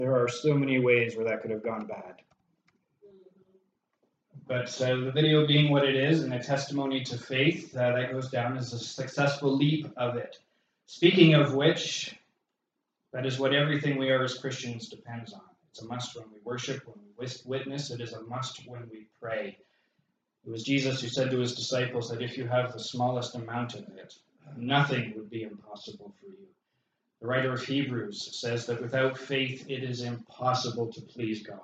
There are so many ways where that could have gone bad. But the video being what it is and a testimony to faith, that goes down as a successful leap of it. Speaking of which, that is what everything we are as Christians depends on. It's a must when we worship, when we witness. It is a must when we pray. It was Jesus who said to his disciples that if you have the smallest amount of it, nothing would be impossible for you. The writer of Hebrews says that without faith, it is impossible to please God.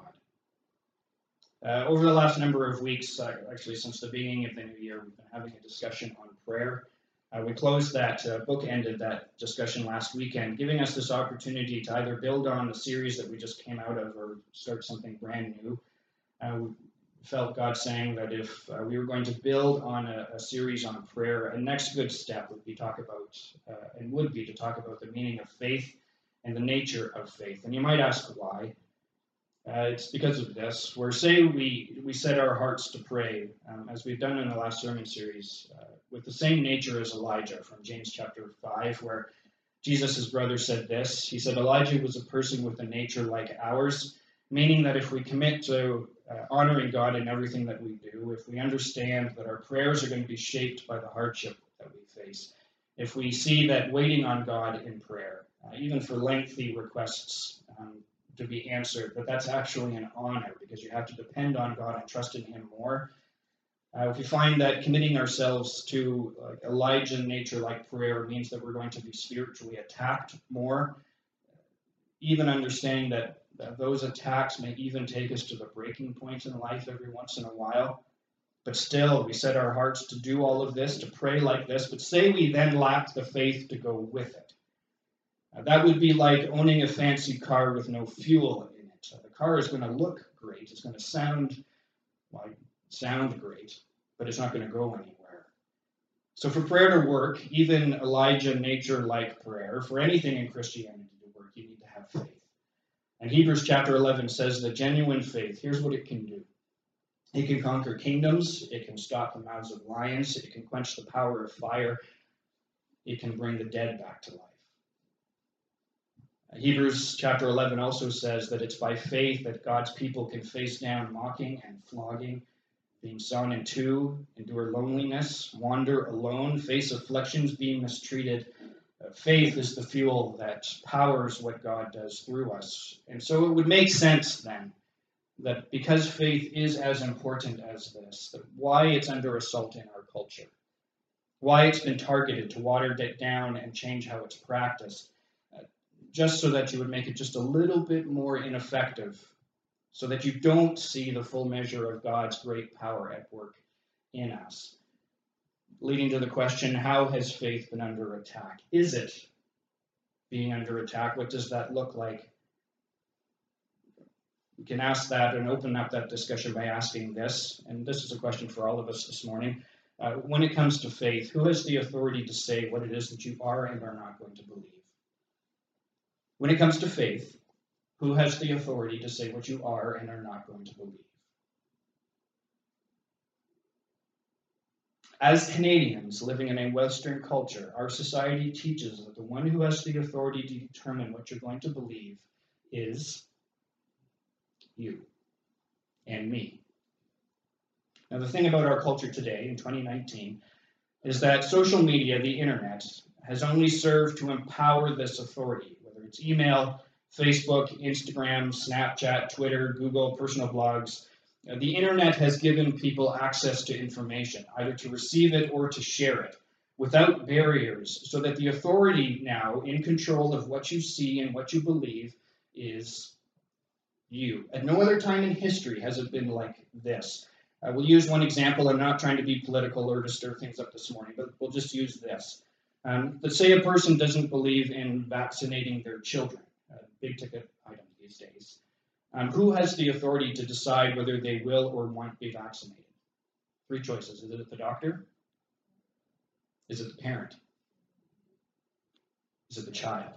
Over the last number of weeks, actually since the beginning of the new year, we've been having a discussion on prayer. We closed that, bookended that discussion last weekend, giving us this opportunity to either build on the series that we just came out of or start something brand new. We felt God saying that if we were going to build on a series on prayer, a next good step would be to talk about the meaning of faith and the nature of faith. And you might ask why. It's because of this, where say we set our hearts to pray, as we've done in the last sermon series, with the same nature as Elijah from James chapter 5, where Jesus' brother said this. He said, Elijah was a person with a nature like ours, meaning that if we commit to honoring God in everything that we do, if we understand that our prayers are going to be shaped by the hardship that we face, if we see that waiting on God in prayer, even for lengthy requests to be answered, but that's actually an honor because you have to depend on God and trust in Him more. If you find that committing ourselves to Elijah nature-like prayer means that we're going to be spiritually attacked more, even understanding that those attacks may even take us to the breaking point in life every once in a while, but still we set our hearts to do all of this, to pray like this, but say we then lack the faith to go with it. That would be like owning a fancy car with no fuel in it. The car is going to look great. It's going to sound great, but it's not going to go anywhere. So for prayer to work, even Elijah nature-like prayer, for anything in Christianity to work, you need to have faith. And Hebrews chapter 11 says that genuine faith, here's what it can do. It can conquer kingdoms. It can stop the mouths of lions. It can quench the power of fire. It can bring the dead back to life. Hebrews chapter 11 also says that it's by faith that God's people can face down mocking and flogging, being sawn in two, endure loneliness, wander alone, face afflictions, being mistreated. Faith is the fuel that powers what God does through us. And so it would make sense then that because faith is as important as this, that why it's under assault in our culture, why it's been targeted to water it down and change how it's practiced, just so that you would make it just a little bit more ineffective, so that you don't see the full measure of God's great power at work in us. Leading to the question, how has faith been under attack? Is it being under attack? What does that look like? We can ask that and open up that discussion by asking this, and this is a question for all of us this morning. When it comes to faith, who has the authority to say what it is that you are and are not going to believe? When it comes to faith, who has the authority to say what you are and are not going to believe? As Canadians living in a Western culture, our society teaches that the one who has the authority to determine what you're going to believe is you and me. Now, the thing about our culture today, in 2019, is that social media, the internet, has only served to empower this authority. It's email, Facebook, Instagram, Snapchat, Twitter, Google, personal blogs. The internet has given people access to information, either to receive it or to share it, without barriers, so that the authority now in control of what you see and what you believe is you. At no other time in history has it been like this. We'll use one example. I'm not trying to be political or to stir things up this morning, but we'll just use this. Let's say a person doesn't believe in vaccinating their children, a big ticket item these days. Who has the authority to decide whether they will or won't be vaccinated? Three choices. Is it the doctor? Is it the parent? Is it the child?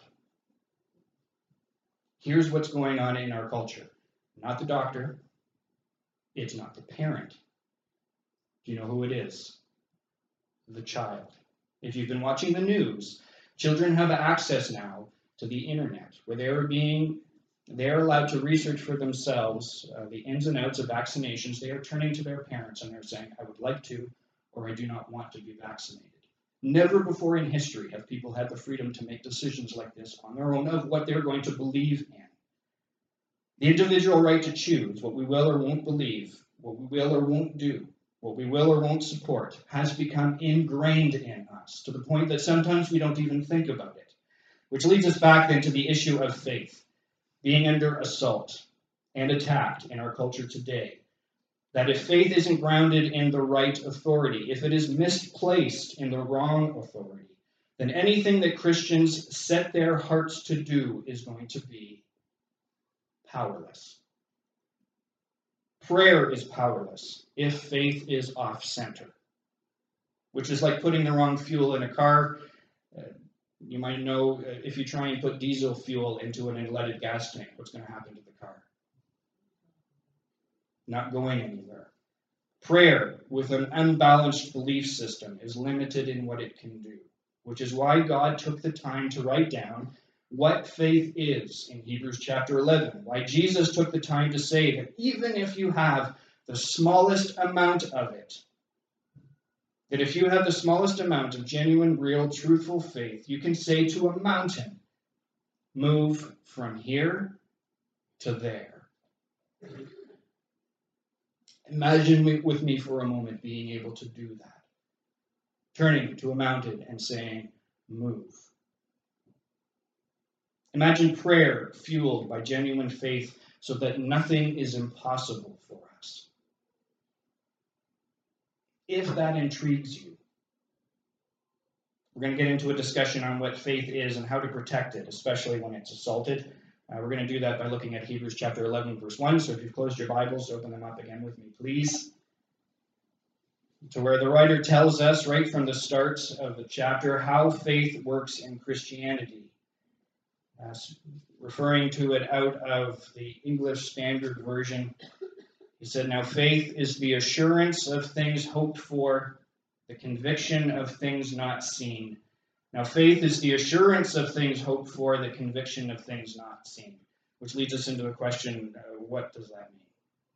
Here's what's going on in our culture. Not the doctor. It's not the parent. Do you know who it is? The child. If you've been watching the news, children have access now to the internet, where they are being They are allowed to research for themselves the ins and outs of vaccinations. They are turning to their parents and they're saying, I would like to, or I do not want to be vaccinated. Never before in history have people had the freedom to make decisions like this on their own of what they're going to believe in. The individual right to choose what we will or won't believe, what we will or won't do, what we will or won't support, has become ingrained in us to the point that sometimes we don't even think about it. Which leads us back then to the issue of faith being under assault and attacked in our culture today. That if faith isn't grounded in the right authority, if it is misplaced in the wrong authority, then anything that Christians set their hearts to do is going to be powerless. Prayer is powerless if faith is off-center, which is like putting the wrong fuel in a car. You might know if you try and put diesel fuel into an unleaded gas tank, what's going to happen to the car? Not going anywhere. Prayer with an unbalanced belief system is limited in what it can do, which is why God took the time to write down what faith is in Hebrews chapter 11, why Jesus took the time to say that even if you have the smallest amount of it, that if you have the smallest amount of genuine, real, truthful faith, you can say to a mountain, move from here to there. Imagine with me for a moment being able to do that. Turning to a mountain and saying, move. Imagine prayer fueled by genuine faith so that nothing is impossible for us. If that intrigues you, we're going to get into a discussion on what faith is and how to protect it, especially when it's assaulted. We're going to do that by looking at Hebrews chapter 11, verse 1. So if you've closed your Bibles, open them up again with me, please. To where the writer tells us right from the start of the chapter how faith works in Christianity. Referring to it out of the English Standard Version, he said, now faith is the assurance of things hoped for, the conviction of things not seen. Now faith is the assurance of things hoped for, the conviction of things not seen. Which leads us into the question, what does that mean?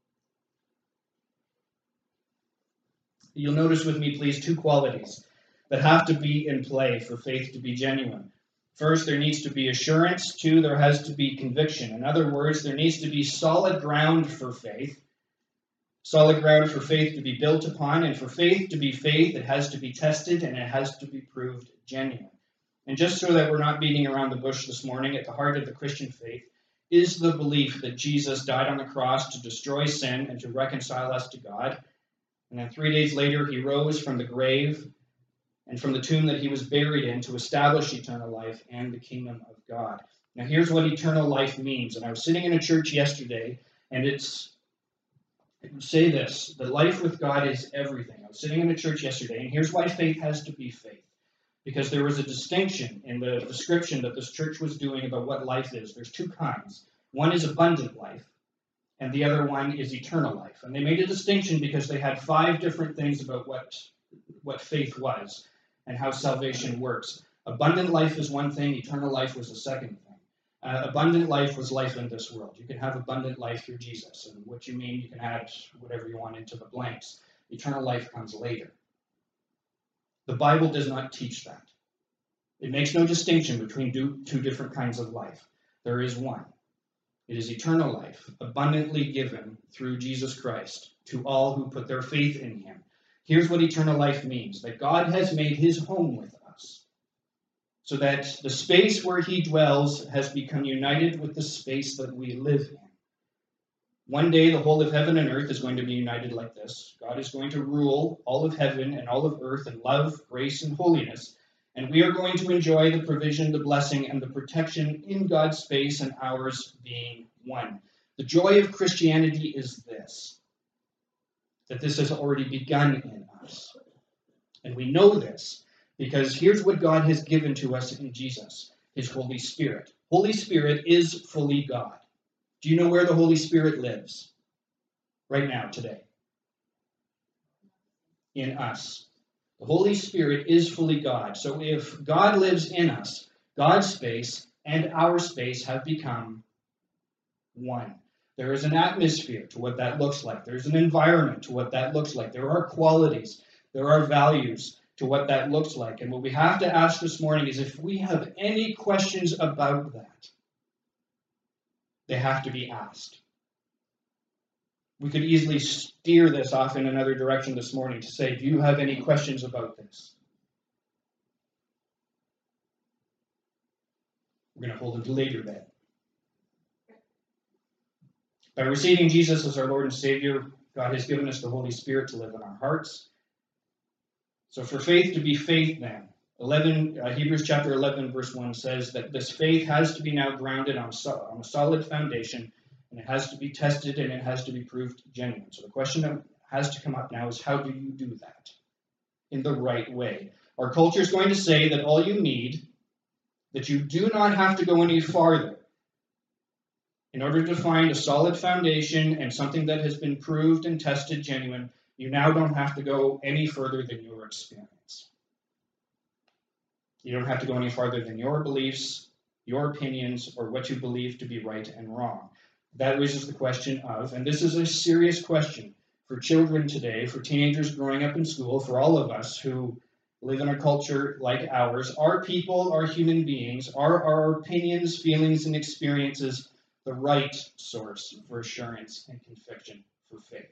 You'll notice with me, please, two qualities that have to be in play for faith to be genuine. First, there needs to be assurance. Two, there has to be conviction. In other words, there needs to be solid ground for faith. Solid ground for faith to be built upon. And for faith to be faith, it has to be tested and it has to be proved genuine. And just so that we're not beating around the bush this morning, at the heart of the Christian faith is the belief that Jesus died on the cross to destroy sin and to reconcile us to God. And then 3 days later, he rose from the grave and from the tomb that he was buried in to establish eternal life and the kingdom of God. Now here's what eternal life means. And I was sitting in a church yesterday, and it would say this, that life with God is everything. I was sitting in a church yesterday, and here's why faith has to be faith. Because there was a distinction in the description that this church was doing about what life is. There's two kinds. One is abundant life, and the other one is eternal life. And they made a distinction because they had 5 different things about what faith was and how salvation works. Abundant life is one thing, eternal life was the second thing. Abundant life was life in this world. You can have abundant life through Jesus, and what you mean, you can add whatever you want into the blanks. Eternal life comes later. The Bible does not teach that. It makes no distinction between two different kinds of life. There is one. It is eternal life, abundantly given through Jesus Christ to all who put their faith in him. Here's what eternal life means, that God has made his home with us, so that the space where he dwells has become united with the space that we live in. One day, the whole of heaven and earth is going to be united like this. God is going to rule all of heaven and all of earth in love, grace, and holiness, and we are going to enjoy the provision, the blessing, and the protection in God's space and ours being one. The joy of Christianity is this, that this has already begun in us. And we know this because here's what God has given to us in Jesus, his Holy Spirit. Holy Spirit is fully God. Do you know where the Holy Spirit lives? Right now, today. In us. The Holy Spirit is fully God. So if God lives in us, God's space and our space have become one. There is an atmosphere to what that looks like. There's an environment to what that looks like. There are qualities. There are values to what that looks like. And what we have to ask this morning is if we have any questions about that, they have to be asked. We could easily steer this off in another direction this morning to say, do you have any questions about this? We're going to hold it to later then. By receiving Jesus as our Lord and Savior, God has given us the Holy Spirit to live in our hearts. So for faith to be faith then, Hebrews chapter 11 verse 1 says that this faith has to be now grounded on a solid foundation, and it has to be tested and it has to be proved genuine. So the question that has to come up now is, how do you do that in the right way? Our culture is going to say that all you need, that you do not have to go any farther. In order to find a solid foundation and something that has been proved and tested genuine, you now don't have to go any further than your experience. You don't have to go any farther than your beliefs, your opinions, or what you believe to be right and wrong. That raises the question of, and this is a serious question for children today, for teenagers growing up in school, for all of us who live in a culture like ours, are people, are human beings, are our opinions, feelings, and experiences the right source for assurance and conviction for faith?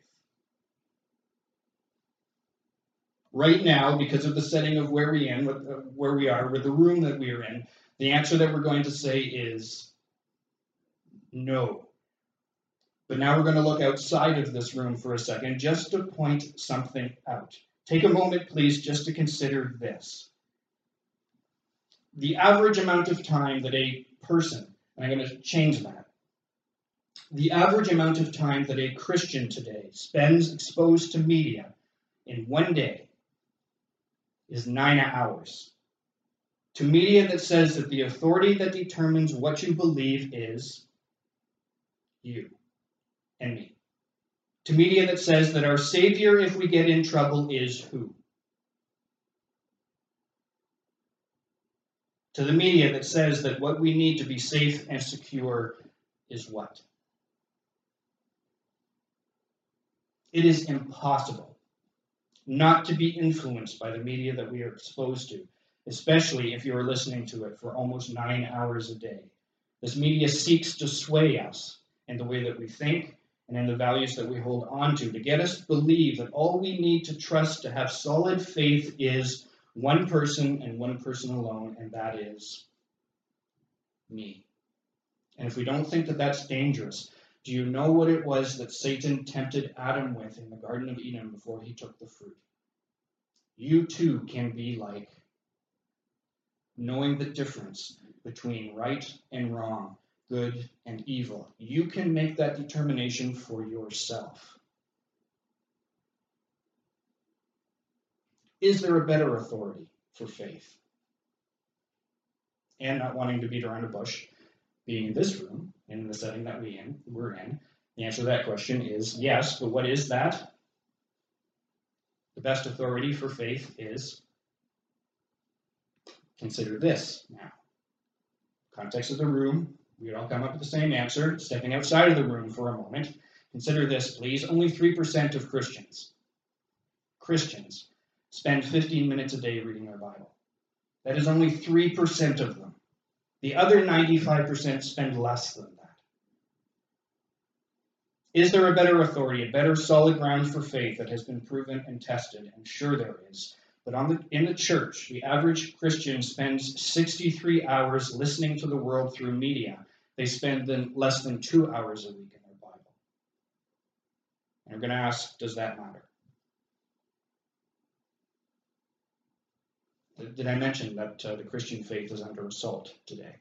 Right now, because of the setting of where we are, with the room that we are in, the answer that we're going to say is no. But now we're going to look outside of this room for a second just to point something out. Take a moment, please, just to consider this. The average amount of time that a person, and I'm going to change that, the average amount of time that a Christian today spends exposed to media in one day is 9 hours. To media that says that the authority that determines what you believe is you and me. To media that says that our Savior, if we get in trouble, is who? To the media that says that what we need to be safe and secure is what? It is impossible not to be influenced by the media that we are exposed to, especially if you are listening to it for almost 9 hours a day. This media seeks to sway us in the way that we think and in the values that we hold on to get us to believe that all we need to trust to have solid faith is one person and one person alone, and that is me. And if we don't think that that's dangerous, do you know what it was that Satan tempted Adam with in the Garden of Eden before he took the fruit? You too can be like, knowing the difference between right and wrong, good and evil. You can make that determination for yourself. Is there a better authority for faith? And not wanting to beat around a bush, being in this room, in the setting that we're in, the answer to that question is yes, but what is that? The best authority for faith is, consider this now. Context of the room, we all come up with the same answer. Stepping outside of the room for a moment, consider this, please. Only 3% of Christians spend 15 minutes a day reading their Bible. That is only 3% of them. The other 95% spend less than that. Is there a better authority, a better solid ground for faith that has been proven and tested? And sure there is. But in the church, the average Christian spends 63 hours listening to the world through media. They spend less than 2 hours a week in their Bible. And we're going to ask, does that matter? Did I mention that the Christian faith is under assault today?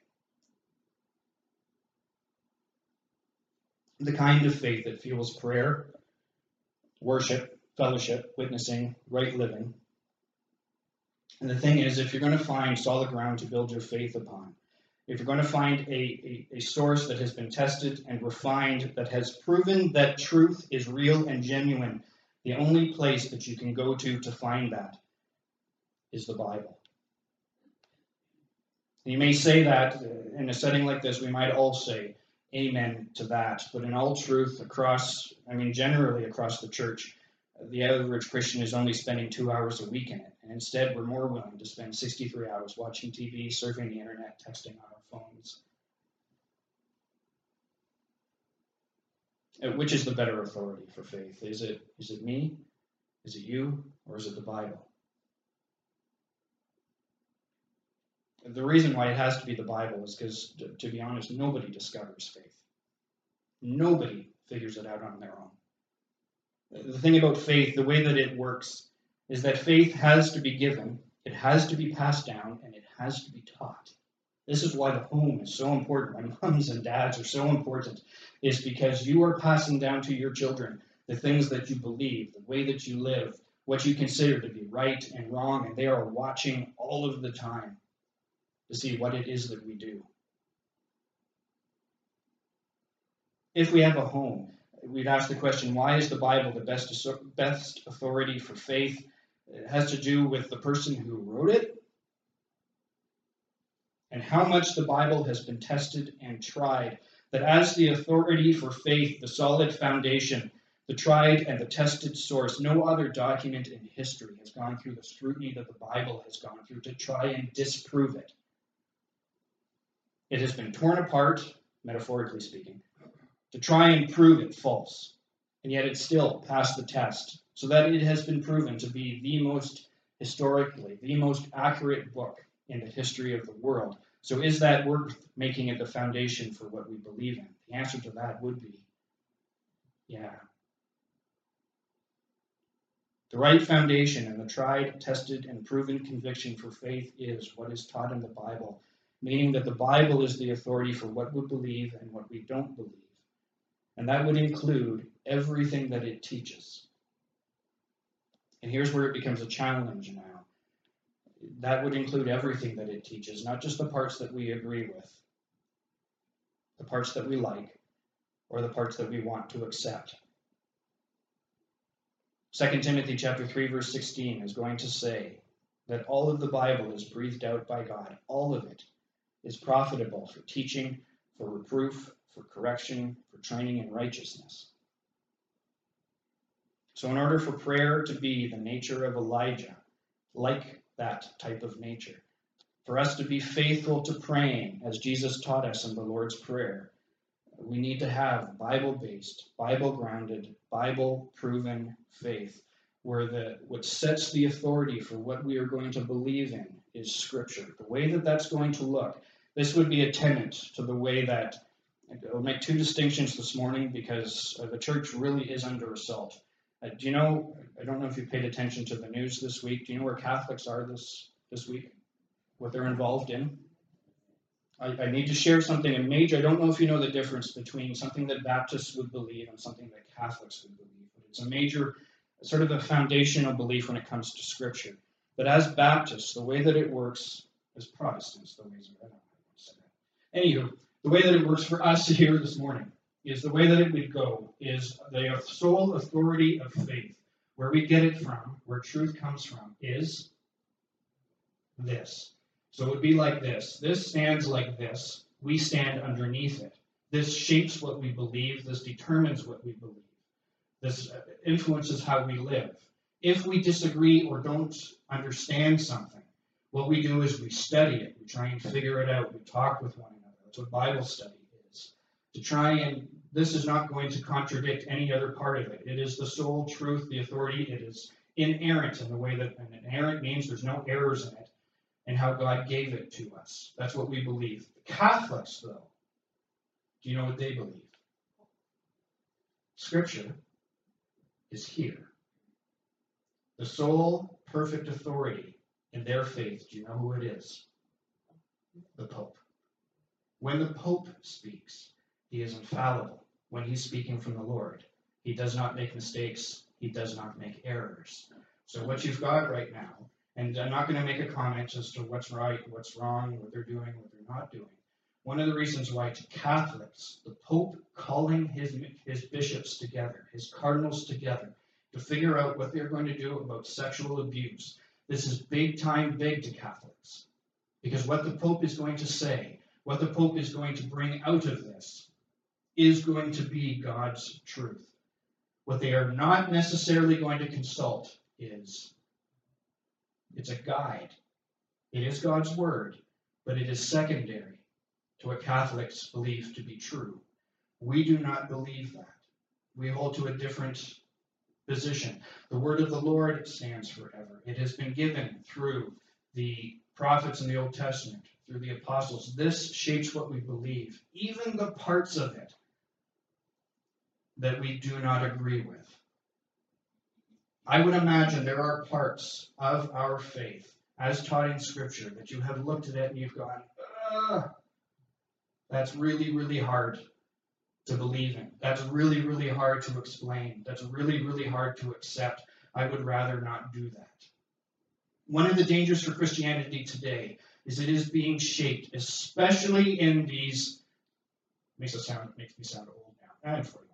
The kind of faith that fuels prayer, worship, fellowship, witnessing, right living. And the thing is, if you're going to find solid ground to build your faith upon, if you're going to find a source that has been tested and refined, that has proven that truth is real and genuine, the only place that you can go to find that is the Bible. You may say that in a setting like this, we might all say amen to that. But in all truth, generally across the church, the average Christian is only spending 2 hours a week in it. And instead, we're more willing to spend 63 hours watching TV, surfing the internet, texting on our phones. Which is the better authority for faith? Is it me? Is it you? Or is it the Bible? The reason why it has to be the Bible is because, to be honest, nobody discovers faith. Nobody figures it out on their own. The thing about faith, the way that it works, is that faith has to be given, it has to be passed down, and it has to be taught. This is why the home is so important, why moms and dads are so important, is because you are passing down to your children the things that you believe, the way that you live, what you consider to be right and wrong, and they are watching all of the time to see what it is that we do. If we have a home, we'd ask the question, why is the Bible the best authority for faith? It has to do with the person who wrote it and how much the Bible has been tested and tried, that as the authority for faith, the solid foundation, the tried and the tested source, no other document in history has gone through the scrutiny that the Bible has gone through to try and disprove it. It has been torn apart, metaphorically speaking, to try and prove it false, and yet it still passed the test, so that it has been proven to be the most accurate book in the history of the world. So is that worth making it the foundation for what we believe in? The answer to that would be, yeah. The right foundation and the tried, tested, and proven conviction for faith is what is taught in the Bible, meaning that the Bible is the authority for what we believe and what we don't believe. And that would include everything that it teaches. And here's where it becomes a challenge now. That would include everything that it teaches, not just the parts that we agree with, the parts that we like, or the parts that we want to accept. 2 Timothy chapter 3, verse 16 is going to say that all of the Bible is breathed out by God. All of it is profitable for teaching, for reproof, for correction, for training in righteousness. So in order for prayer to be the nature of Elijah, like that type of nature, for us to be faithful to praying, as Jesus taught us in the Lord's Prayer, we need to have Bible-based, Bible-grounded, Bible-proven faith, where what sets the authority for what we are going to believe in is Scripture. The way that that's going to look, this would be a tenet to the way that, I'll make two distinctions this morning because the church really is under assault. Do you know, I don't know if you paid attention to the news this week, do you know where Catholics are this week? What they're involved in? I need to share something major. I don't know if you know the difference between something that Baptists would believe and something that Catholics would believe. But it's a major, sort of a foundational belief when it comes to Scripture. But as Baptists, the way that it works, as Protestants, I don't know how to say that. Anywho, the way that it works for us here this morning is the way that it would go is the sole authority of faith, where we get it from, where truth comes from, is this. So it would be like this. This stands like this. We stand underneath it. This shapes what we believe. This determines what we believe. This influences how we live. If we disagree or don't understand something, what we do is we study it. We try and figure it out. We talk with one another. That's what Bible study is. To try and, this is not going to contradict any other part of it. It is the sole truth, the authority. It is inerrant in the way that, and inerrant means there's no errors in it, and how God gave it to us. That's what we believe. The Catholics, though, do you know what they believe? Scripture is here. The sole perfect authority in their faith, do you know who it is? The Pope. When the Pope speaks, he is infallible. When he's speaking from the Lord, he does not make mistakes. He does not make errors. So what you've got right now, and I'm not going to make a comment as to what's right, what's wrong, what they're doing, what they're not doing. One of the reasons why to Catholics, the Pope calling his bishops together, his cardinals together, to figure out what they're going to do about sexual abuse, this is big time big to Catholics. Because what the Pope is going to say, what the Pope is going to bring out of this, is going to be God's truth. What they are not necessarily going to consult is, it's a guide. It is God's word, but it is secondary to what Catholics believe to be true. We do not believe that. We hold to a different position. The word of the Lord stands forever. It has been given through the prophets in the Old Testament, through the apostles. This shapes what we believe, even the parts of it that we do not agree with. I would imagine there are parts of our faith, as taught in Scripture, that you have looked at it and you've gone, that's really, really hard to believe in. That's really, really hard to explain. That's really, really hard to accept. I would rather not do that. One of the dangers for Christianity today is it is being shaped, especially in these, makes me sound old now. I'm 41.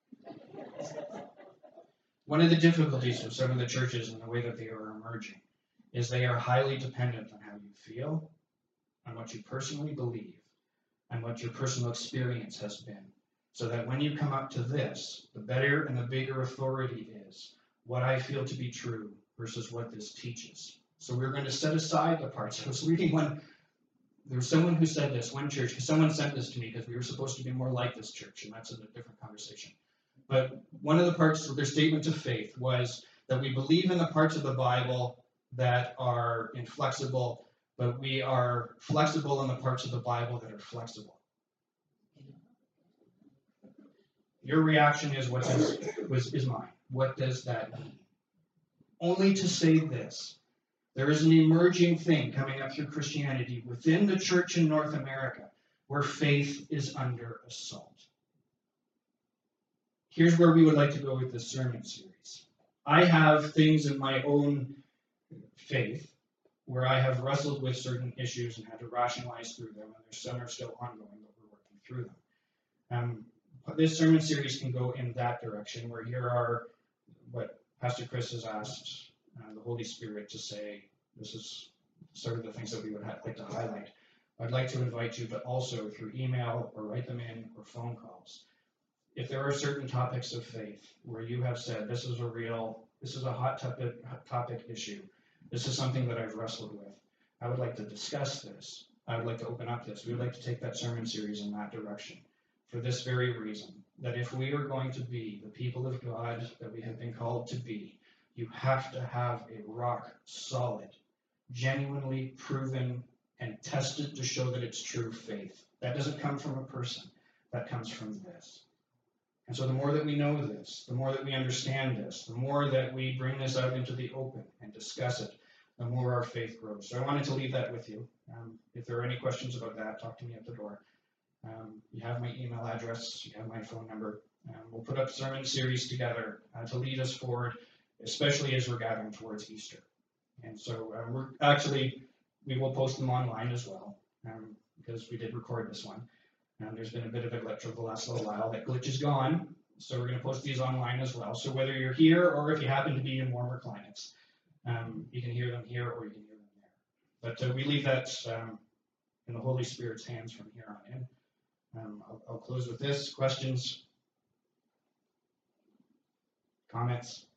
One of the difficulties with some of the churches and the way that they are emerging is they are highly dependent on how you feel, on what you personally believe, and what your personal experience has been. So that when you come up to this, the better and the bigger authority is what I feel to be true versus what this teaches. So we're going to set aside the parts. I was reading one, there was someone who said this, one church, because someone sent this to me because we were supposed to be more like this church, and that's a different conversation. But one of the parts of their statement of faith was that we believe in the parts of the Bible that are inflexible, but we are flexible in the parts of the Bible that are flexible. Your reaction is is mine. What does that mean? Only to say this. There is an emerging thing coming up through Christianity within the church in North America where faith is under assault. Here's where we would like to go with this sermon series. I have things in my own faith where I have wrestled with certain issues and had to rationalize through them, and there's some are still ongoing, but we're working through them. This sermon series can go in that direction, where here are what Pastor Chris has asked the Holy Spirit to say. This is sort of the things that we would like to highlight. I'd like to invite you to also, through email or write them in or phone calls, if there are certain topics of faith where you have said, this is a hot topic issue, this is something that I've wrestled with, I would like to discuss this. I would like to open up this. We would like to take that sermon series in that direction. For this very reason, that if we are going to be the people of God that we have been called to be, you have to have a rock solid, genuinely proven and tested to show that it's true faith. That doesn't come from a person. That comes from this. And so the more that we know this, the more that we understand this, the more that we bring this out into the open and discuss it, the more our faith grows. So I wanted to leave that with you. If there are any questions about that, talk to me at the door. You have my email address, you have my phone number. We'll put up a sermon series together to lead us forward, especially as we're gathering towards Easter. And so we will post them online as well, because we did record this one. There's been a bit of a glitch over the last little while. That glitch is gone, so we're going to post these online as well. So whether you're here or if you happen to be in warmer climates, you can hear them here or you can hear them there. But we leave that in the Holy Spirit's hands from here on in. I'll close with this. Questions? Comments?